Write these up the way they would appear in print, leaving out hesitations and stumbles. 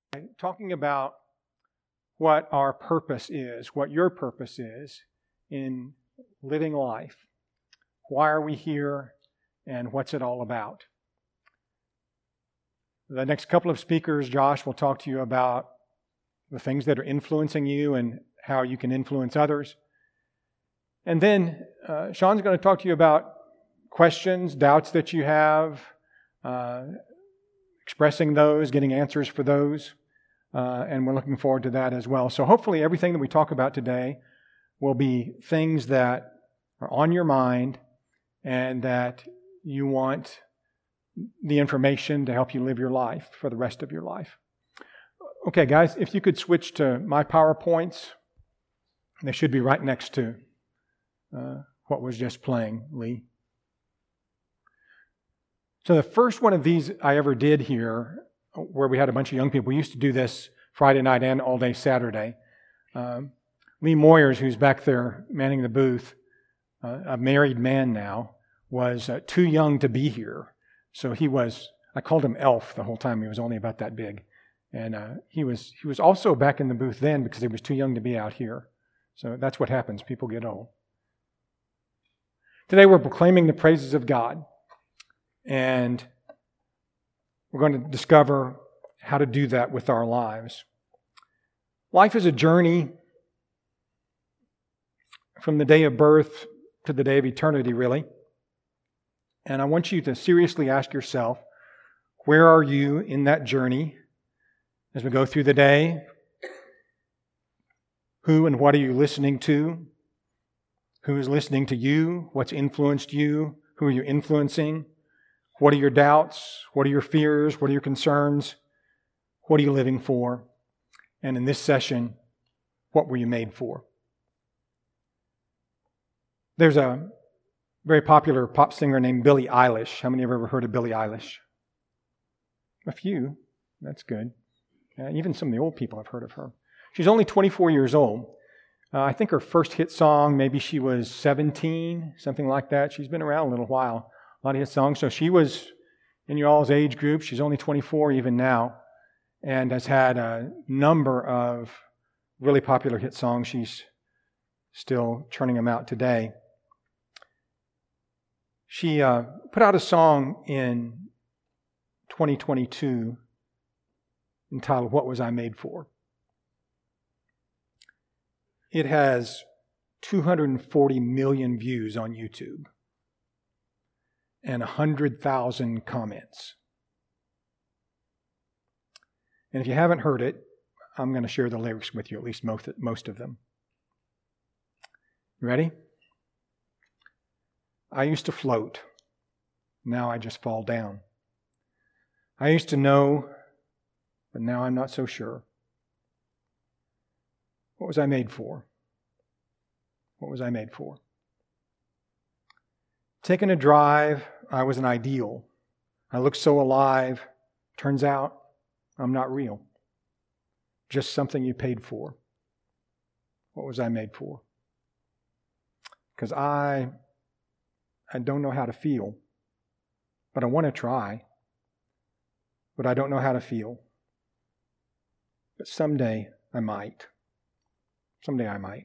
Talking about what our purpose is, what your purpose is in living life. Why are we here and what's it all about? The next couple of speakers, Josh will talk to you about the things that are influencing you and how you can influence others. And then Sean's going to talk to you about questions, doubts that you have, expressing those, getting answers for those. And we're looking forward to that as well. So hopefully everything that we talk about today will be things that are on your mind and that you want the information to help you live your life for the rest of your life. Okay, guys, if you could switch to my PowerPoints. They should be right next to what was just playing, Lee. So the first one of these I ever did here, where we had a bunch of young people. We used to do this Friday night and all day Saturday. Lee Moyers, who's back there manning the booth, a married man now, was too young to be here. So I called him Elf the whole time. He was only about that big. And he was also back in the booth then because he was too young to be out here. So that's what happens. People get old. Today we're proclaiming the praises of God. And we're going to discover how to do that with our lives. Life is a journey from the day of birth to the day of eternity, really. And I want you to seriously ask yourself, where are you in that journey as we go through the day? Who and what are you listening to? Who is listening to you? What's influenced you? Who are you influencing? What are your doubts? What are your fears? What are your concerns? What are you living for? And in this session, what were you made for? There's a very popular pop singer named Billie Eilish. How many have ever heard of Billie Eilish? A few. That's good. Even some of the old people have heard of her. She's only 24 years old. I think her first hit song, maybe she was 17, something like that. She's been around a little while. A lot of hit songs. So she was in your all's age group. She's only 24 even now and has had a number of really popular hit songs. She's still churning them out today. She put out a song in 2022 entitled, "What Was I Made For?" It has 240 million views on YouTube and 100,000 comments. And if you haven't heard it, I'm going to share the lyrics with you, at least most of them. You ready? I used to float. Now I just fall down. I used to know, but now I'm not so sure. What was I made for? What was I made for? Taking a drive, I was an ideal. I looked so alive. Turns out, I'm not real. Just something you paid for. What was I made for? Because I don't know how to feel, but I want to try. But I don't know how to feel. But someday I might. Someday I might.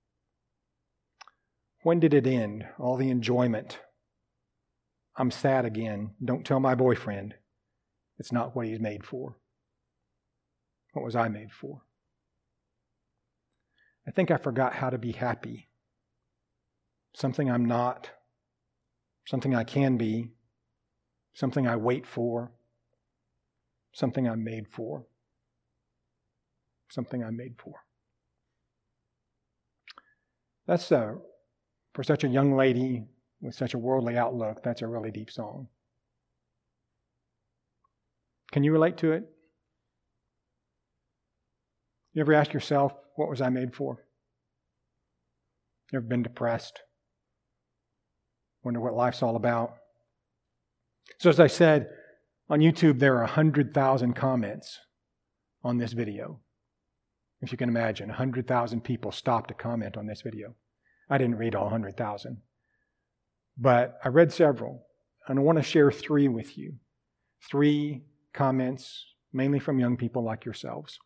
When did it end? All the enjoyment. I'm sad again. Don't tell my boyfriend. It's not what he's made for. What was I made for? I think I forgot how to be happy. Something I'm not. Something I can be. Something I wait for. Something I'm made for. Something I'm made for. That's for such a young lady with such a worldly outlook, that's a really deep song. Can you relate to it? You ever ask yourself, what was I made for? You ever been depressed? Wonder what life's all about? So as I said, on YouTube there are 100,000 comments on this video. If you can imagine, 100,000 people stopped to comment on this video. I didn't read all 100,000, but I read several, and I want to share 3 with you. 3 comments, mainly from young people like yourselves.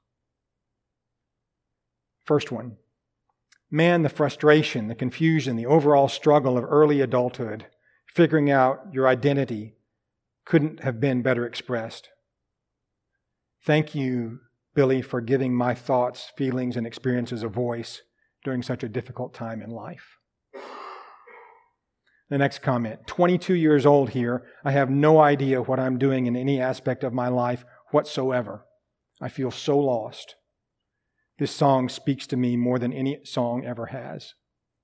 First one, man, the frustration, the confusion, the overall struggle of early adulthood, figuring out your identity, couldn't have been better expressed. Thank you, Billy, for giving my thoughts, feelings, and experiences a voice during such a difficult time in life. The next comment, 22 years old here. I have no idea what I'm doing in any aspect of my life whatsoever. I feel so lost. This song speaks to me more than any song ever has.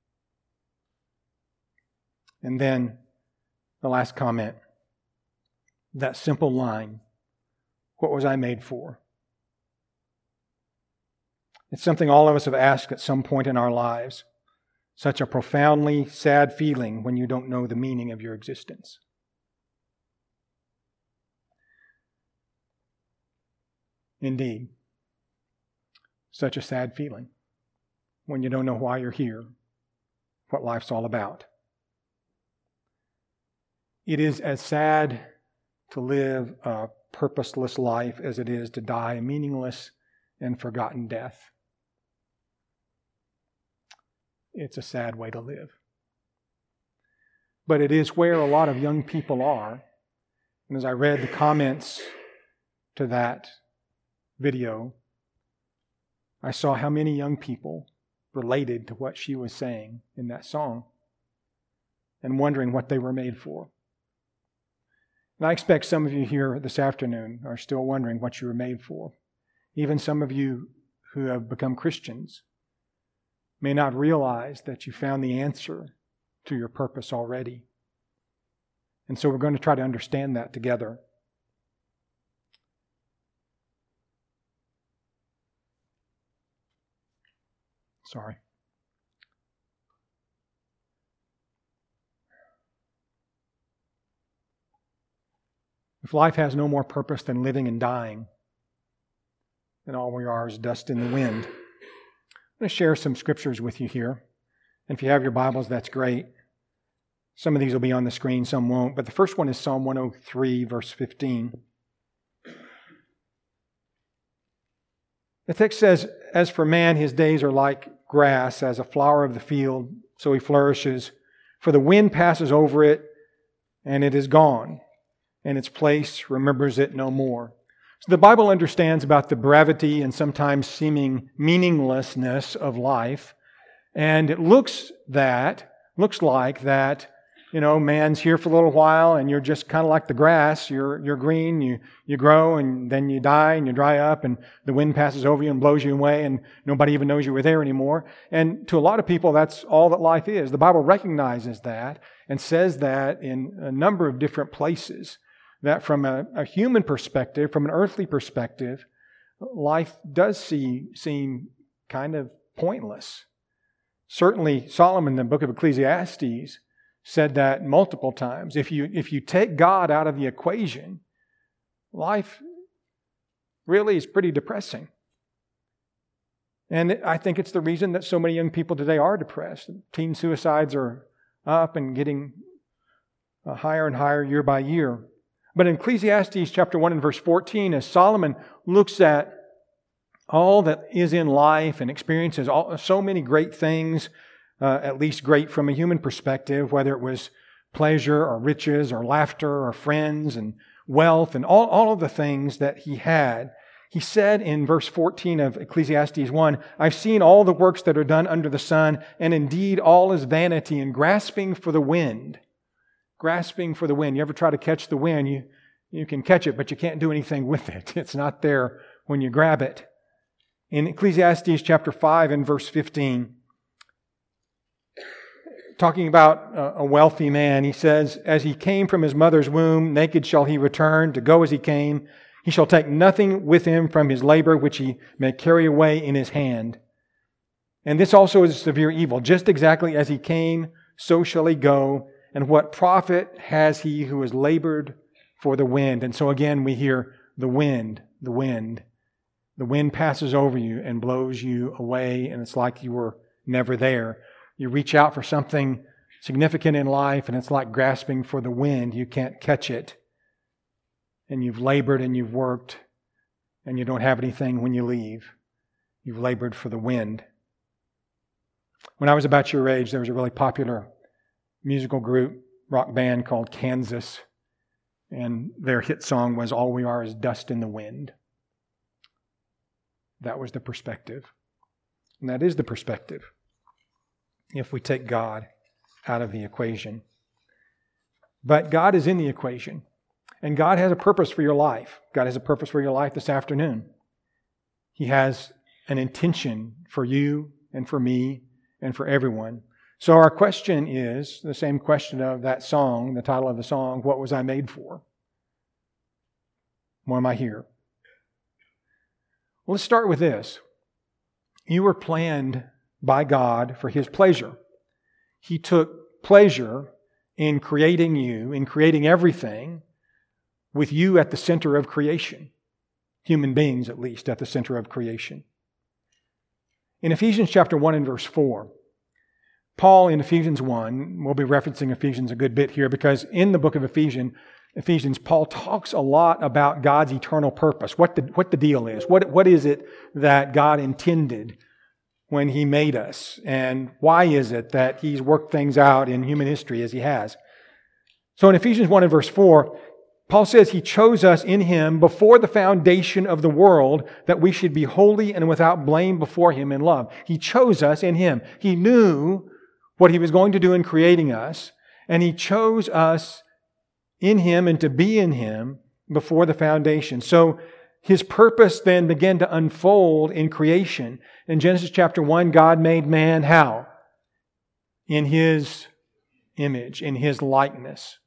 And then the last comment, that simple line, what was I made for? It's something all of us have asked at some point in our lives. Such a profoundly sad feeling when you don't know the meaning of your existence. Indeed, such a sad feeling when you don't know why you're here, what life's all about. It is as sad to live a purposeless life as it is to die a meaningless and forgotten death. It's a sad way to live. But it is where a lot of young people are. And as I read the comments to that video, I saw how many young people related to what she was saying in that song and wondering what they were made for. And I expect some of you here this afternoon are still wondering what you were made for. Even some of you who have become Christians may not realize that you found the answer to your purpose already. And so we're going to try to understand that together. Sorry. If life has no more purpose than living and dying, then all we are is dust in the wind. I'm going to share some scriptures with you here. And if you have your Bibles, that's great. Some of these will be on the screen, some won't. But the first one is Psalm 103, verse 15. The text says, "As for man, his days are like grass, as a flower of the field, so he flourishes. For the wind passes over it, and it is gone, and its place remembers it no more." So the Bible understands about the brevity and sometimes seeming meaninglessness of life. And it looks like that, man's here for a little while and you're just kind of like the grass. You're green, you grow and then you die and you dry up and the wind passes over you and blows you away and nobody even knows you were there anymore. And to a lot of people, that's all that life is. The Bible recognizes that and says that in a number of different places. That from a human perspective, from an earthly perspective, life does seem kind of pointless. Certainly, Solomon in the book of Ecclesiastes said that multiple times. If you take God out of the equation, life really is pretty depressing. And I think it's the reason that so many young people today are depressed. Teen suicides are up and getting higher and higher year by year. But in Ecclesiastes chapter 1 and verse 14, as Solomon looks at all that is in life and experiences so many great things, at least great from a human perspective, whether it was pleasure or riches or laughter or friends and wealth and all of the things that he had, he said in verse 14 of Ecclesiastes 1, "I've seen all the works that are done under the sun, and indeed all is vanity and grasping for the wind." Grasping for the wind. You ever try to catch the wind? You can catch it, but you can't do anything with it. It's not there when you grab it. In Ecclesiastes chapter 5 and verse 15, talking about a wealthy man, he says, "As he came from his mother's womb, naked shall he return, to go as he came. He shall take nothing with him from his labor, which he may carry away in his hand. And this also is a severe evil. Just exactly as he came, so shall he go. And what profit has he who has labored for the wind?" And so again we hear the wind, the wind. The wind passes over you and blows you away, and it's like you were never there. You reach out for something significant in life, and it's like grasping for the wind. You can't catch it. And you've labored and you've worked, and you don't have anything when you leave. You've labored for the wind. When I was about your age, there was a really popular musical group, rock band called Kansas, and their hit song was "All We Are Is Dust in the Wind." That was the perspective. And that is the perspective if we take God out of the equation. But God is in the equation. And God has a purpose for your life. God has a purpose for your life this afternoon. He has an intention for you and for me and for everyone. So our question is the same question of that song, the title of the song, what was I made for? Why am I here? Well, let's start with this. You were planned by God for His pleasure. He took pleasure in creating you, in creating everything, with you at the center of creation. Human beings, at least, at the center of creation. In Ephesians chapter 1 and verse 4, Paul in Ephesians 1, we'll be referencing Ephesians a good bit here because in the book of Ephesians, Paul talks a lot about God's eternal purpose, what the deal is. What is it that God intended when He made us? And why is it that He's worked things out in human history as He has? So in Ephesians 1 and verse 4, Paul says He chose us in Him before the foundation of the world that we should be holy and without blame before Him in love. He chose us in Him. He knew what He was going to do in creating us, and He chose us in Him and to be in Him before the foundation. So His purpose then began to unfold in creation. In Genesis chapter 1, God made man how? In His image, in His likeness.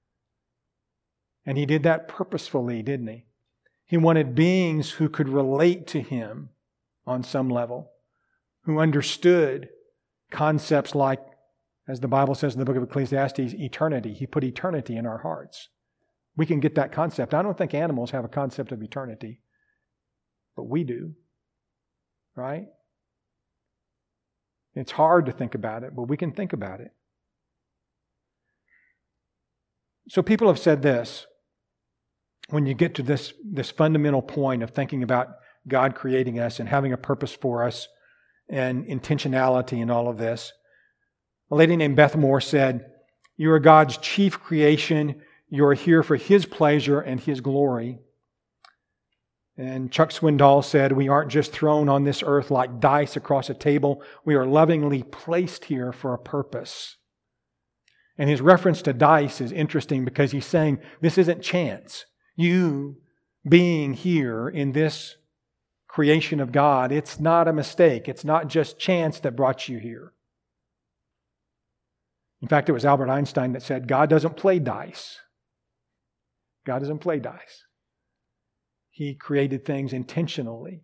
And He did that purposefully, didn't He? He wanted beings who could relate to Him on some level, who understood concepts like, as the Bible says in the book of Ecclesiastes, eternity. He put eternity in our hearts. We can get that concept. I don't think animals have a concept of eternity, but we do, right? It's hard to think about it, but we can think about it. So people have said this, when you get to this fundamental point of thinking about God creating us and having a purpose for us and intentionality in all of this, a lady named Beth Moore said, "You are God's chief creation. You are here for His pleasure and His glory." And Chuck Swindoll said, "We aren't just thrown on this earth like dice across a table. We are lovingly placed here for a purpose." And his reference to dice is interesting because he's saying this isn't chance. You being here in this creation of God, it's not a mistake. It's not just chance that brought you here. In fact, it was Albert Einstein that said, God doesn't play dice. God doesn't play dice. He created things intentionally.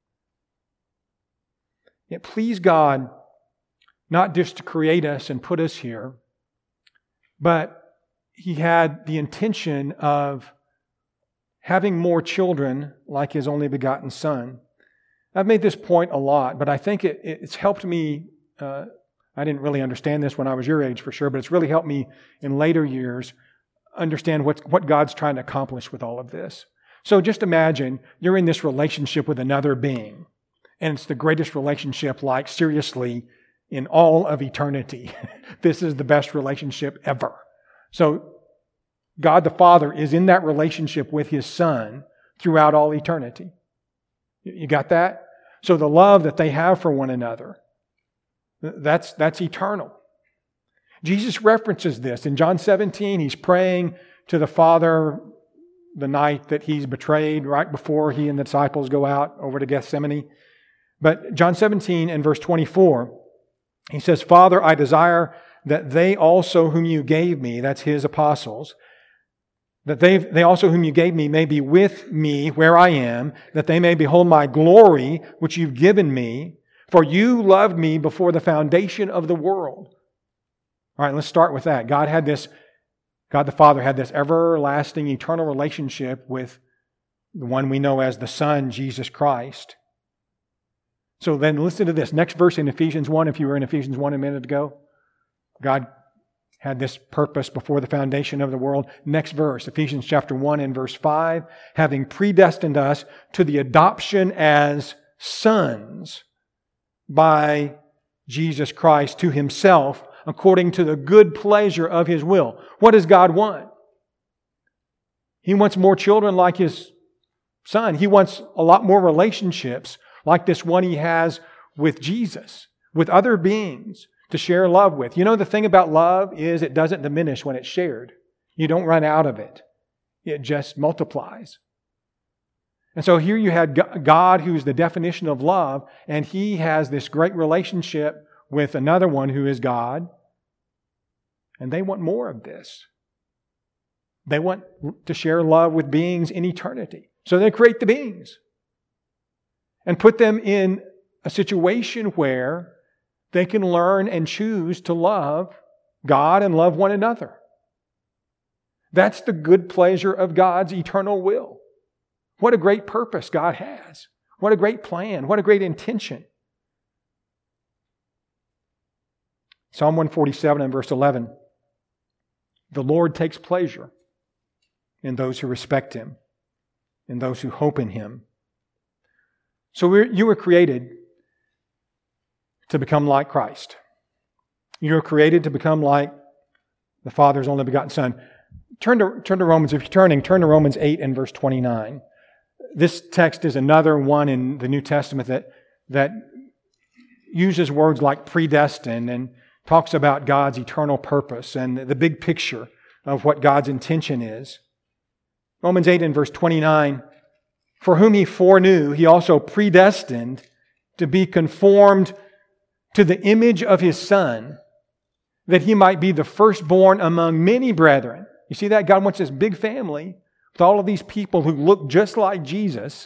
It pleased God not just to create us and put us here, but He had the intention of having more children like His only begotten Son. I've made this point a lot, but I think it's helped me. I didn't really understand this when I was your age for sure, but it's really helped me in later years understand what God's trying to accomplish with all of this. So just imagine you're in this relationship with another being, and it's the greatest relationship, like seriously, in all of eternity. This is the best relationship ever. So God the Father is in that relationship with His Son throughout all eternity. You got that? So the love that they have for one another, that's eternal. Jesus references this. In John 17, He's praying to the Father the night that He's betrayed, right before He and the disciples go out over to Gethsemane. But John 17 and verse 24, He says, "Father, I desire that they also whom You gave Me," that's His apostles, "that they also whom You gave Me may be with Me where I am, that they may behold My glory which You've given Me. For You loved Me before the foundation of the world." All right, let's start with that. God the Father had this everlasting, eternal relationship with the one we know as the Son, Jesus Christ. So then listen to this. Next verse in Ephesians 1, if you were in Ephesians 1 a minute ago. God had this purpose before the foundation of the world. Next verse, Ephesians chapter 1 and verse 5, having predestined us to the adoption as sons by Jesus Christ to Himself, according to the good pleasure of His will. What does God want? He wants more children like His Son. He wants a lot more relationships like this one He has with Jesus, with other beings to share love with. You know, the thing about love is it doesn't diminish when it's shared. You don't run out of it. It just multiplies. And so here you had God, who's the definition of love, and He has this great relationship with another one who is God, and they want more of this. They want to share love with beings in eternity. So they create the beings and put them in a situation where they can learn and choose to love God and love one another. That's the good pleasure of God's eternal will. What a great purpose God has. What a great plan. What a great intention. Psalm 147 and verse 11. The Lord takes pleasure in those who respect Him, in those who hope in Him. So you were created to become like Christ. You were created to become like the Father's only begotten Son. Turn to Romans. If you're turn to Romans 8 and verse 29. This text is another one in the New Testament that uses words like predestined and talks about God's eternal purpose and the big picture of what God's intention is. Romans 8 and verse 29, for whom He foreknew, He also predestined to be conformed to the image of His Son, that He might be the firstborn among many brethren. You see that? God wants this big family with all of these people who look just like Jesus.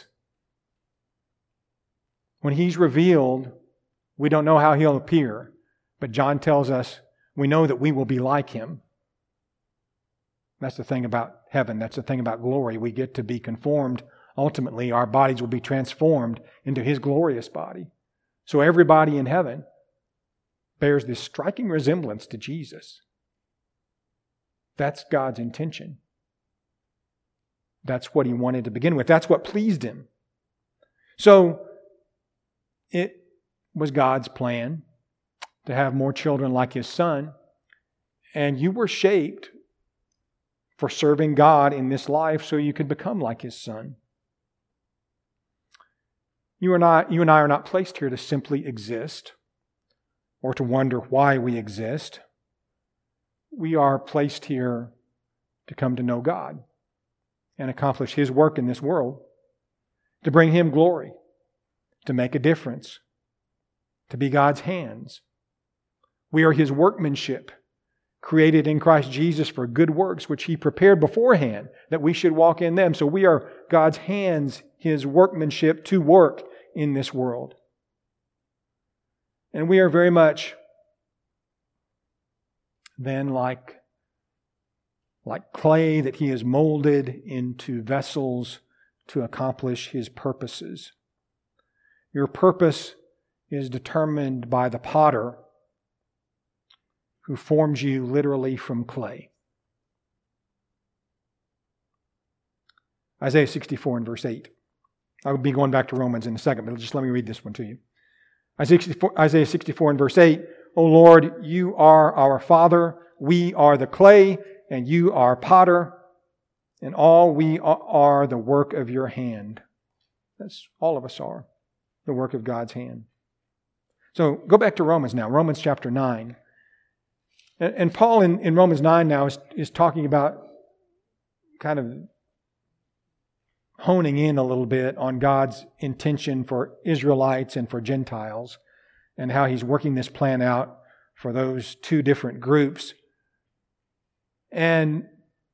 When He's revealed, we don't know how He'll appear, but John tells us we know that we will be like Him. That's the thing about heaven. That's the thing about glory. We get to be conformed. Ultimately, our bodies will be transformed into His glorious body. So everybody in heaven bears this striking resemblance to Jesus. That's God's intention. That's what He wanted to begin with. That's what pleased Him. So it was God's plan to have more children like His Son, and you were shaped for serving God in this life so you could become like His Son. You and I are not placed here to simply exist or to wonder why we exist. We are placed here to come to know God and accomplish His work in this world, to bring Him glory, to make a difference, to be God's hands. We are His workmanship, created in Christ Jesus for good works, which He prepared beforehand that we should walk in them. So we are God's hands, His workmanship to work in this world. And we are very much then like clay that He has molded into vessels to accomplish His purposes. Your purpose is determined by the potter who forms you literally from clay. Isaiah 64 and verse 8. I will be going back to Romans in a second, but just let me read this one to you. Isaiah 64 and verse 8. O Lord, You are our Father, we are the clay, and You are potter, and all we are the work of Your hand. That's all of us are, the work of God's hand. So go back to Romans now, Romans chapter 9. And Paul in Romans 9 now is talking about kind of honing in a little bit on God's intention for Israelites and for Gentiles and how He's working this plan out for those two different groups. And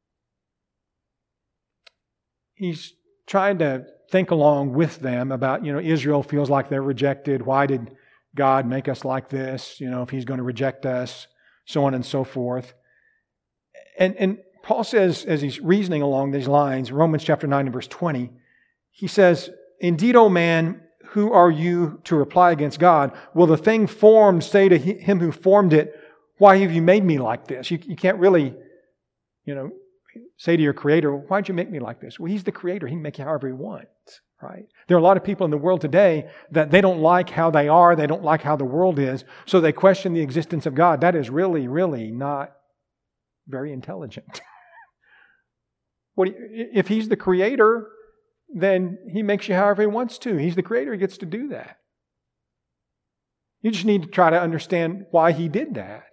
he's trying to think along with them about, Israel feels like they're rejected. Why did God make us like this? If He's going to reject us, so on and so forth. And Paul says, as he's reasoning along these lines, Romans chapter 9 and verse 20, he says, Indeed, O man, who are you to reply against God? Will the thing formed say to Him who formed it, Why have you made me like this? You can't really, say to your Creator, why'd you make me like this? Well, He's the Creator. He can make you however He wants, right? There are a lot of people in the world today that they don't like how they are. They don't like how the world is. So they question the existence of God. That is really, really not very intelligent. If He's the Creator, then He makes you however He wants to. He's the Creator. He gets to do that. You just need to try to understand why He did that.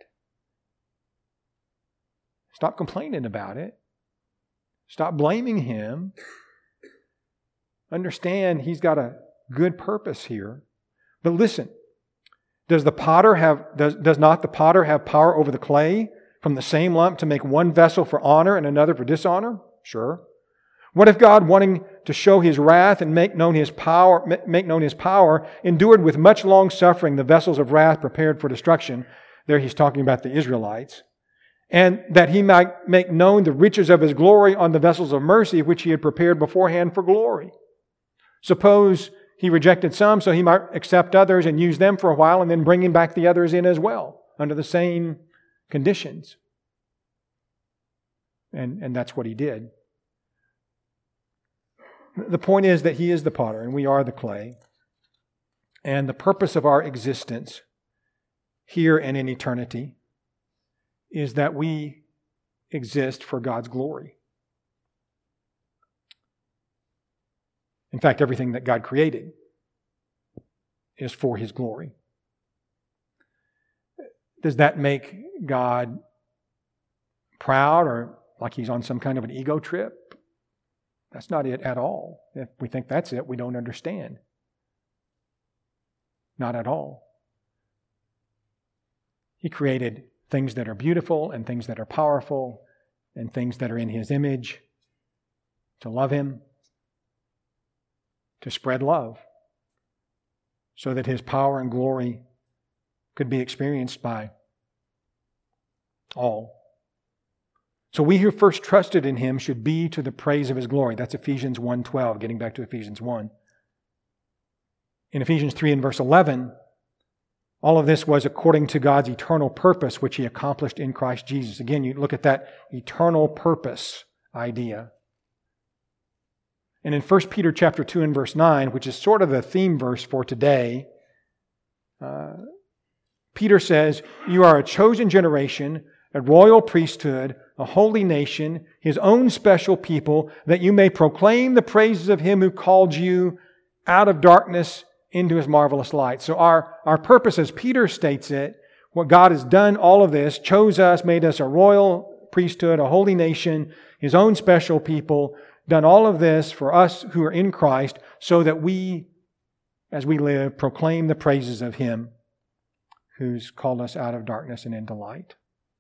Stop complaining about it. Stop blaming Him. Understand He's got a good purpose here. But listen, does not the potter have power over the clay from the same lump to make one vessel for honor and another for dishonor? Sure. What if God, wanting to show His wrath and make known His power, endured with much long suffering the vessels of wrath prepared for destruction? There He's talking about the Israelites. And that He might make known the riches of His glory on the vessels of mercy which He had prepared beforehand for glory. Suppose He rejected some so He might accept others and use them for a while and then bringing back the others in as well under the same conditions. And that's what He did. The point is that He is the potter and we are the clay. And the purpose of our existence here and in eternity is that we exist for God's glory. In fact, everything that God created is for His glory. Does that make God proud or like He's on some kind of an ego trip? That's not it at all. If we think that's it, we don't understand. Not at all. He created things that are beautiful and things that are powerful and things that are in His image to love Him, to spread love, so that His power and glory could be experienced by all. So we who first trusted in Him should be to the praise of His glory. That's Ephesians 1:12, getting back to Ephesians 1. In Ephesians 3 and verse 11, all of this was according to God's eternal purpose, which He accomplished in Christ Jesus. Again, you look at that eternal purpose idea. And in 1 Peter chapter 2 and verse 9, which is sort of the theme verse for today, Peter says, "You are a chosen generation, a royal priesthood, a holy nation, His own special people, that you may proclaim the praises of Him who called you out of darkness into His marvelous light." So our purpose, as Peter states it, what God has done, all of this, chose us, made us a royal priesthood, a holy nation, His own special people, done all of this for us who are in Christ, so that we, as we live, proclaim the praises of Him who's called us out of darkness and into light.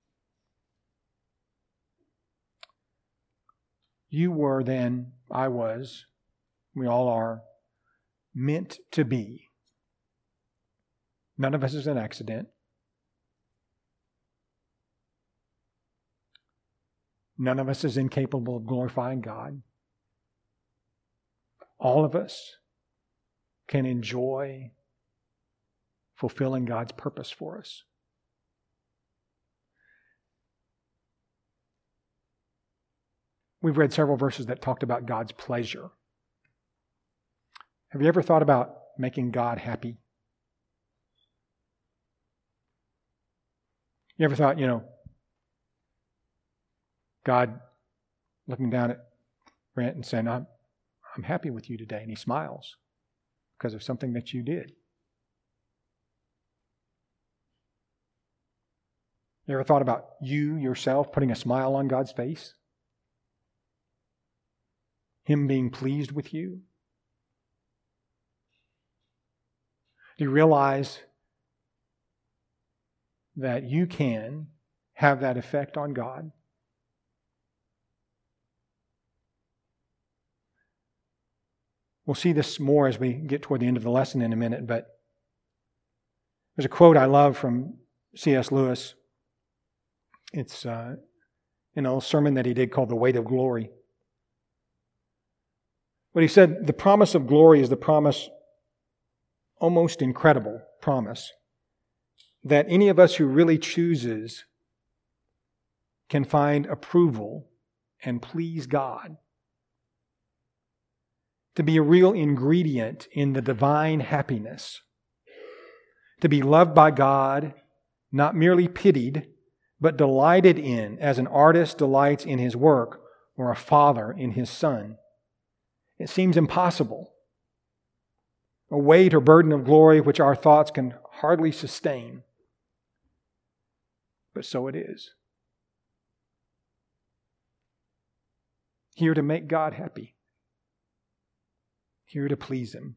You were then, I was, we all are, meant to be. None of us is an accident. None of us is incapable of glorifying God. All of us can enjoy fulfilling God's purpose for us. We've read several verses that talked about God's pleasure. Have you ever thought about making God happy? You ever thought, God looking down at Brent and saying, I'm happy with you today, and He smiles because of something that you did. You ever thought about you yourself putting a smile on God's face? Him being pleased with you? Do you realize that you can have that effect on God? We'll see this more as we get toward the end of the lesson in a minute, but there's a quote I love from C.S. Lewis. It's in a sermon that he did called The Weight of Glory. But he said, the promise of glory is the promise, almost incredible promise, that any of us who really chooses can find approval and please God, to be a real ingredient in the divine happiness, to be loved by God, not merely pitied, but delighted in, as an artist delights in his work or a father in his son. It seems impossible, a weight or burden of glory which our thoughts can hardly sustain. But so it is. Here to make God happy. Here to please Him.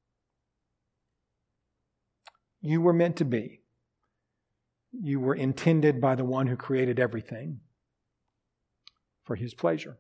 You were meant to be. You were intended by the one who created everything for His pleasure.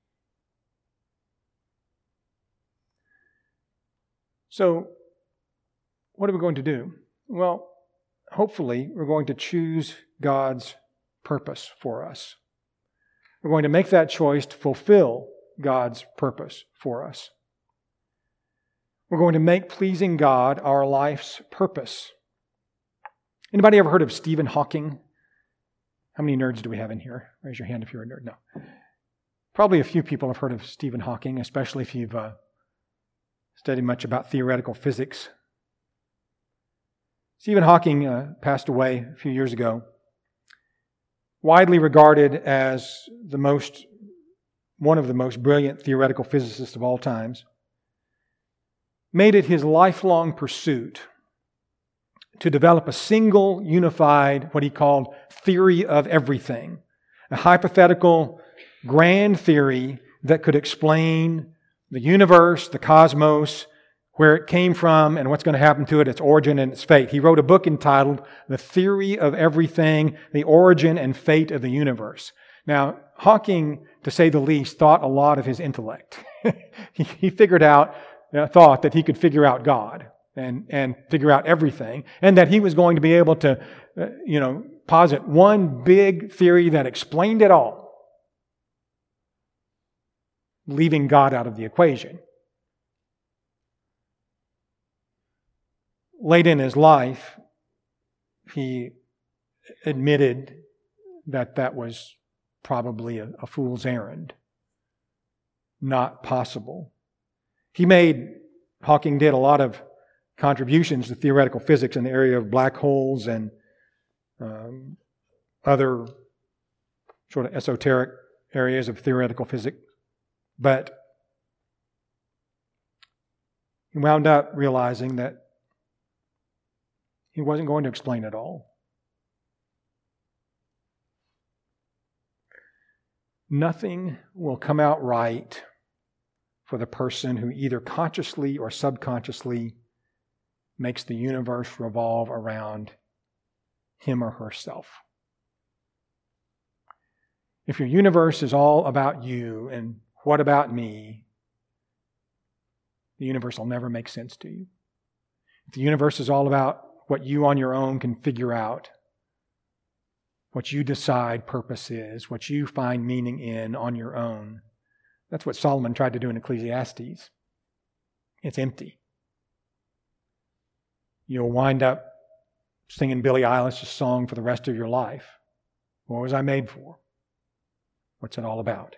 So, what are we going to do? Well, hopefully we're going to choose God's purpose for us. We're going to make that choice to fulfill God's purpose for us. We're going to make pleasing God our life's purpose. Anybody ever heard of Stephen Hawking? How many nerds do we have in here? Raise your hand if you're a nerd. No. Probably a few people have heard of Stephen Hawking, especially if you've studied much about theoretical physics. Stephen Hawking passed away a few years ago. Widely regarded as one of the most brilliant theoretical physicists of all times, made it his lifelong pursuit to develop a single, unified, what he called theory of everything, a hypothetical, grand theory that could explain the universe, the cosmos, where it came from and what's going to happen to it, its origin and its fate. He wrote a book entitled The Theory of Everything, The Origin and Fate of the Universe. Now, Hawking, to say the least, thought a lot of his intellect. He thought that he could figure out God and figure out everything, and that he was going to be able to, posit one big theory that explained it all, leaving God out of the equation. Late in his life, he admitted that was probably a fool's errand, not possible. Hawking did a lot of contributions to theoretical physics in the area of black holes and other sort of esoteric areas of theoretical physics, but he wound up realizing that he wasn't going to explain it all. Nothing will come out right for the person who either consciously or subconsciously makes the universe revolve around him or herself. If your universe is all about you and what about me, the universe will never make sense to you. If the universe is all about what you on your own can figure out, what you decide purpose is, what you find meaning in on your own. That's what Solomon tried to do in Ecclesiastes. It's empty. You'll wind up singing Billie Eilish's song for the rest of your life. What was I made for? What's it all about?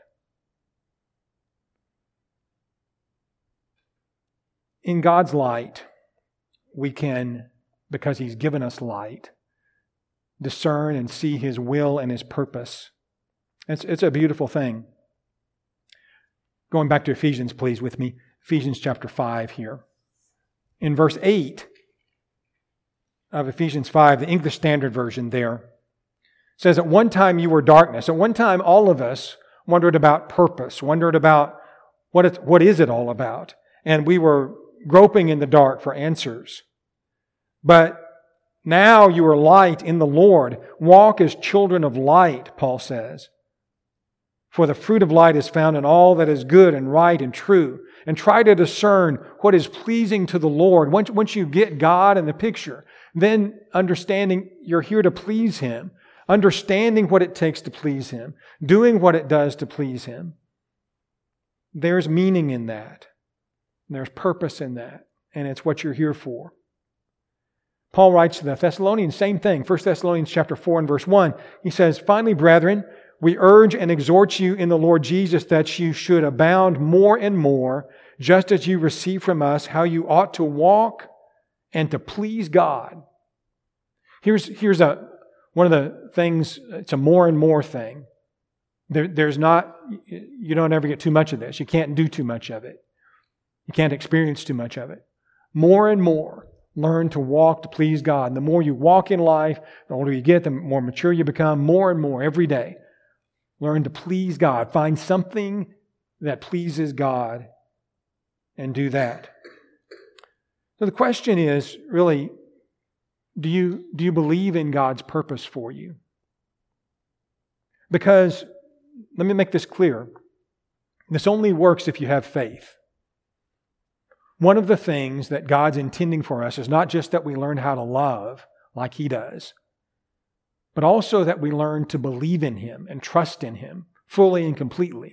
In God's light, we can, because He's given us light, discern and see His will and His purpose. It's a beautiful thing. Going back to Ephesians, please, with me. Ephesians chapter 5 here. In verse 8 of Ephesians 5, the English Standard Version there, says, at one time you were darkness. At one time all of us wondered about purpose, wondered about what is it all about. And we were groping in the dark for answers. But now you are light in the Lord. Walk as children of light, Paul says. For the fruit of light is found in all that is good and right and true. And try to discern what is pleasing to the Lord. Once you get God in the picture, then understanding you're here to please Him. Understanding what it takes to please Him. Doing what it does to please Him. There's meaning in that. There's purpose in that. And it's what you're here for. Paul writes to the Thessalonians, same thing. 1 Thessalonians chapter 4 and verse 1. He says, "Finally, brethren, we urge and exhort you in the Lord Jesus that you should abound more and more, just as you receive from us how you ought to walk and to please God." Here's one of the things, it's a more and more thing. There's not, you don't ever get too much of this. You can't do too much of it. You can't experience too much of it. More and more, learn to walk to please God. And the more you walk in life, the older you get, the more mature you become, more and more every day. Learn to please God. Find something that pleases God and do that. So the question is really, do you believe in God's purpose for you? Because, let me make this clear, this only works if you have faith. One of the things that God's intending for us is not just that we learn how to love like He does, but also that we learn to believe in Him and trust in Him fully and completely.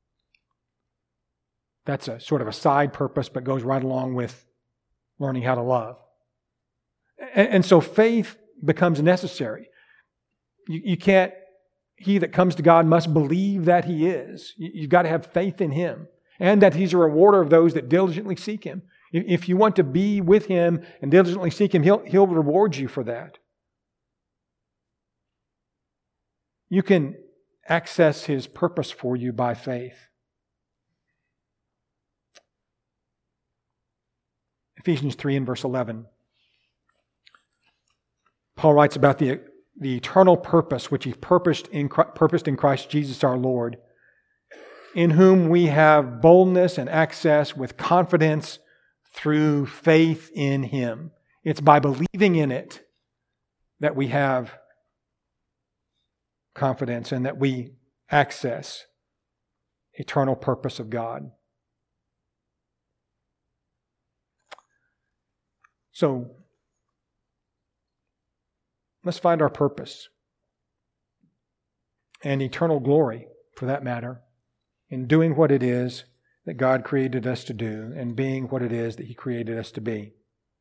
That's a sort of a side purpose, but goes right along with learning how to love. And so faith becomes necessary. You can't, he that comes to God must believe that He is. You've got to have faith in Him and that He's a rewarder of those that diligently seek Him. If you want to be with Him and diligently seek Him, He'll reward you for that. You can access His purpose for you by faith. Ephesians 3 and verse 11. Paul writes about the eternal purpose which He purposed in Christ Jesus our Lord, in whom we have boldness and access with confidence through faith in Him. It's by believing in it that we have confidence and that we access eternal purpose of God. So, let's find our purpose and eternal glory, for that matter, in doing what it is that God created us to do and being what it is that He created us to be.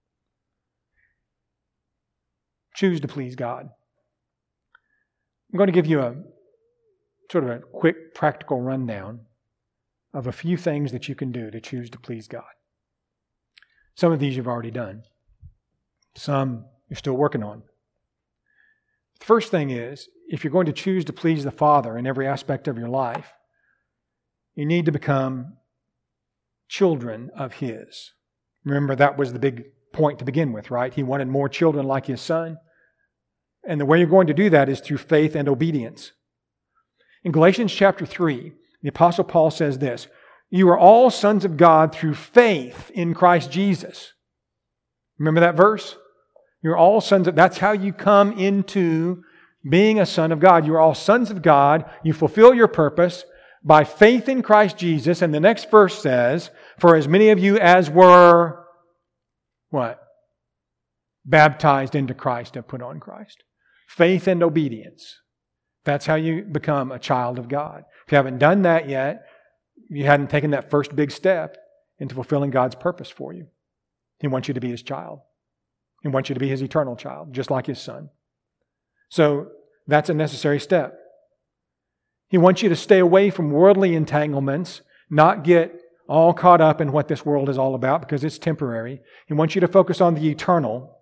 Choose to please God. I'm going to give you a sort of a quick practical rundown of a few things that you can do to choose to please God. Some of these you've already done. Some you're still working on. The first thing is, if you're going to choose to please the Father in every aspect of your life, you need to become children of His. Remember, that was the big point to begin with, right? He wanted more children like His Son. And the way you're going to do that is through faith and obedience. In Galatians chapter 3, the Apostle Paul says this, "You are all sons of God through faith in Christ Jesus." Remember that verse? You're all sons of, that's how you come into being a son of God. You are all sons of God. You fulfill your purpose by faith in Christ Jesus. And the next verse says, "For as many of you as were," what? "Baptized into Christ have put on Christ." Faith and obedience. That's how you become a child of God. If you haven't done that yet, you hadn't taken that first big step into fulfilling God's purpose for you. He wants you to be His child. He wants you to be His eternal child, just like His Son. So that's a necessary step. He wants you to stay away from worldly entanglements, not get all caught up in what this world is all about because it's temporary. He wants you to focus on the eternal.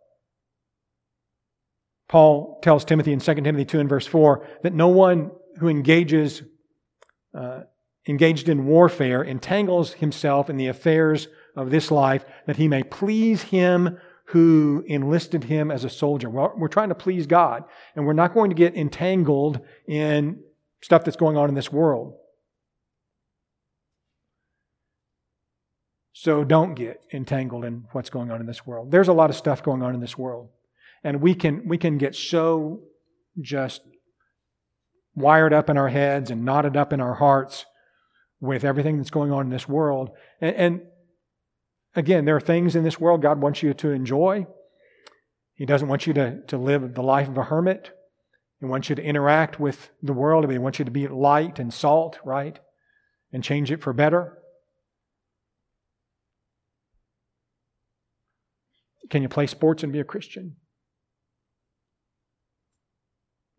Paul tells Timothy in 2 Timothy 2 and verse 4 that no one who engaged in warfare entangles himself in the affairs of this life, that he may please Him who enlisted him as a soldier. Well, we're trying to please God, and we're not going to get entangled in stuff that's going on in this world. So don't get entangled in what's going on in this world. There's a lot of stuff going on in this world, and we can get so just wired up in our heads and knotted up in our hearts with everything that's going on in this world. And again, there are things in this world God wants you to enjoy. He doesn't want you to live the life of a hermit. He wants you to interact with the world. He wants you to be light and salt, right? And change it for better. Can you play sports and be a Christian?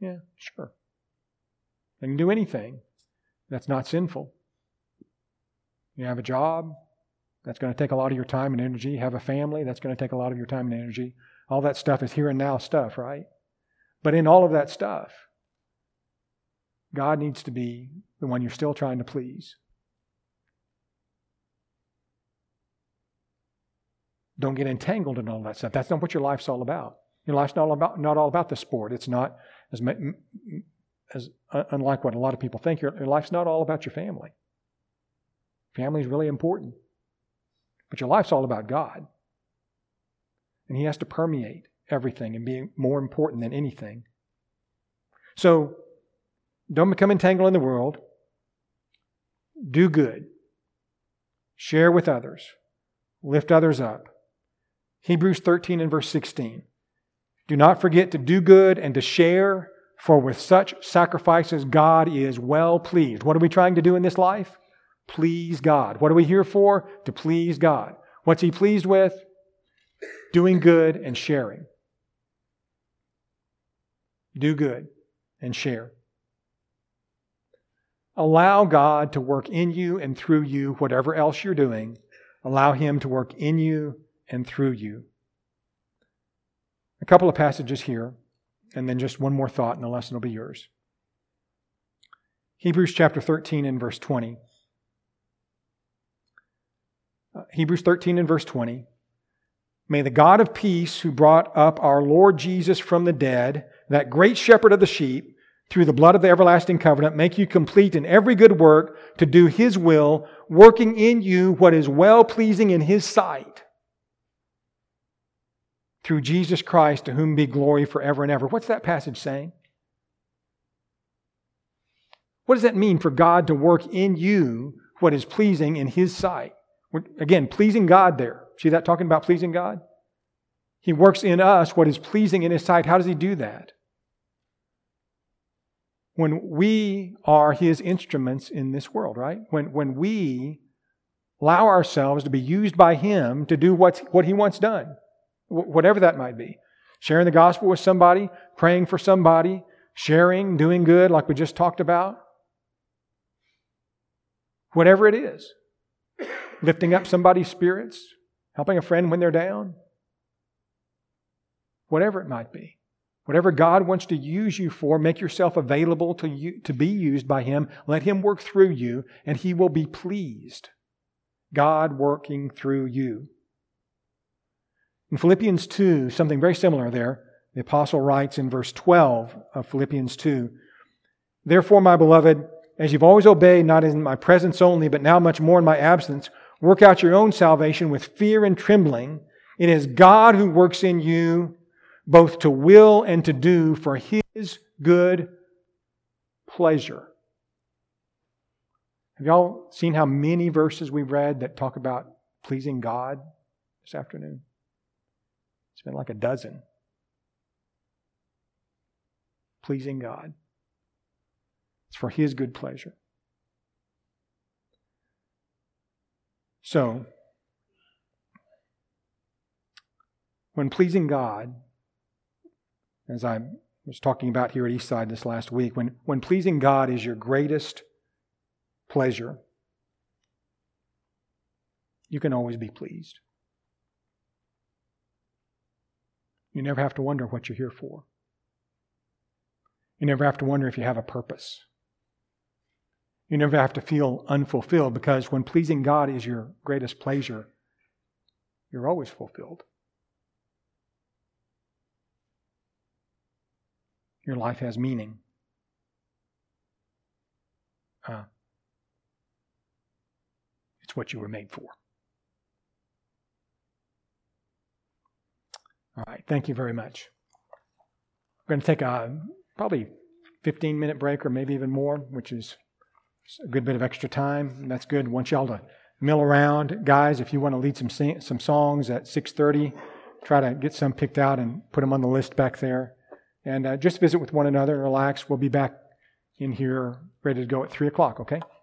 Yeah, sure. They can do anything that's not sinful. You have a job, that's going to take a lot of your time and energy. You have a family, that's going to take a lot of your time and energy. All that stuff is here and now stuff, right? But in all of that stuff, God needs to be the one you're still trying to please. Don't get entangled in all that stuff. That's not what your life's all about. Your life's not all about the sport. It's not as unlike what a lot of people think. Your life's not all about your family. Family is really important. But your life's all about God. And He has to permeate everything and be more important than anything. So, don't become entangled in the world. Do good. Share with others. Lift others up. Hebrews 13 and verse 16. Do not forget to do good and to share, for with such sacrifices God is well pleased. What are we trying to do in this life? Please God. What are we here for? To please God. What's He pleased with? Doing good and sharing. Do good and share. Allow God to work in you and through you, whatever else you're doing. Allow Him to work in you and through you. A couple of passages here, and then just one more thought and the lesson will be yours. Hebrews chapter 13 and verse 20. Hebrews 13 and verse 20. May the God of peace, who brought up our Lord Jesus from the dead, that great shepherd of the sheep, through the blood of the everlasting covenant, make you complete in every good work to do His will, working in you what is well-pleasing in His sight. Through Jesus Christ, to whom be glory forever and ever. What's that passage saying? What does that mean for God to work in you what is pleasing in His sight? Again, pleasing God there. See that talking about pleasing God? He works in us what is pleasing in His sight. How does He do that? When we are His instruments in this world, right? When we allow ourselves to be used by Him to do what He wants done. Whatever that might be. Sharing the gospel with somebody, praying for somebody, sharing, doing good like we just talked about. Whatever it is. Lifting up somebody's spirits, helping a friend when they're down. Whatever it might be. Whatever God wants to use you for, make yourself available to be used by Him. Let Him work through you and He will be pleased. God working through you. In Philippians 2, something very similar there. The apostle writes in verse 12 of Philippians 2, Therefore, my beloved, as you've always obeyed, not in my presence only, but now much more in my absence, work out your own salvation with fear and trembling. It is God who works in you, both to will and to do for His good pleasure. Have y'all seen how many verses we've read that talk about pleasing God this afternoon? It's been like a dozen. Pleasing God. It's for His good pleasure. So, when pleasing God, as I was talking about here at Eastside this last week, when pleasing God is your greatest pleasure, you can always be pleased. You never have to wonder what you're here for. You never have to wonder if you have a purpose. You never have to feel unfulfilled, because when pleasing God is your greatest pleasure, you're always fulfilled. Your life has meaning. It's what you were made for. All right, thank you very much. We're going to take a probably 15-minute break or maybe even more, which is a good bit of extra time. And that's good. I want y'all to mill around. Guys, if you want to lead some songs at 6:30, try to get some picked out and put them on the list back there. And just visit with one another and relax. We'll be back in here ready to go at 3 o'clock, okay?